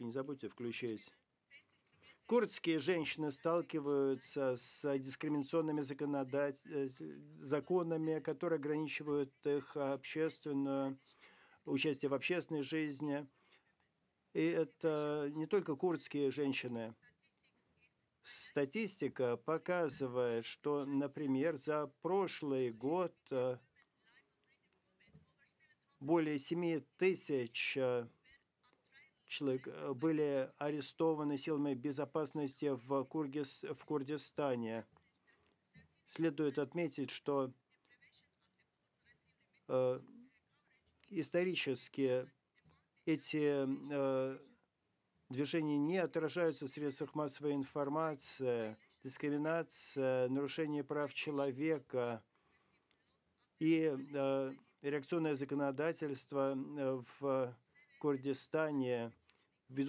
не забудьте включить. Курдские женщины сталкиваются с дискриминационными законами, которые ограничивают их общественное участие в общественной жизни. И это не только курдские женщины. Статистика показывает, что, например, за прошлый год более 7 тысяч человек были арестованы силами безопасности в Курдистане. Следует отметить, что исторически эти движения не отражаются в средствах массовой информации, дискриминация, нарушение прав человека и реакционное законодательство в Курдистане